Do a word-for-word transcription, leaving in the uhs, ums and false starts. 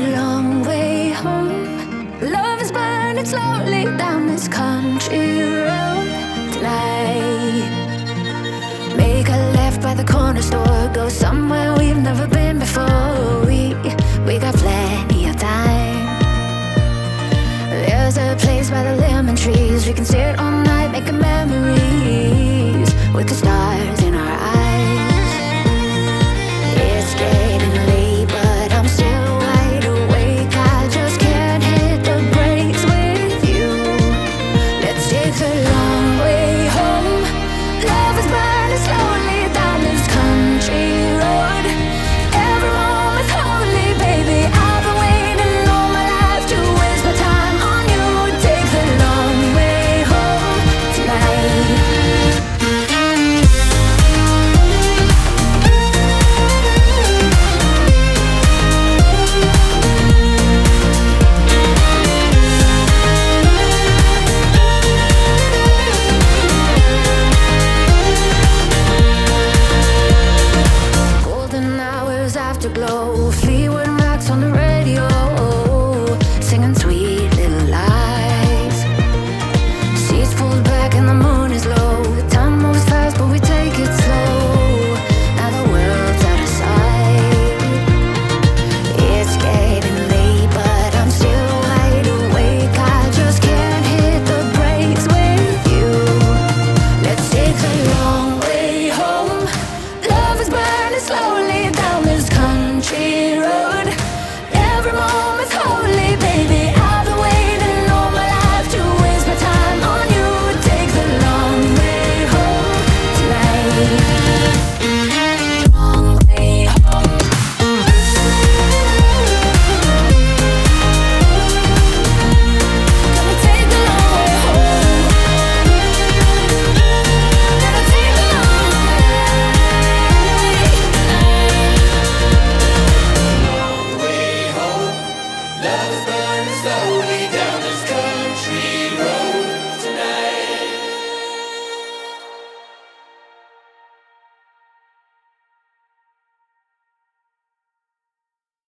long way home. Love is burning slowly down this country road tonight. Make a left by the corner store, go somewhere we've never been before. We, we got plenty of time. There's a place by the lemon trees, we can sit on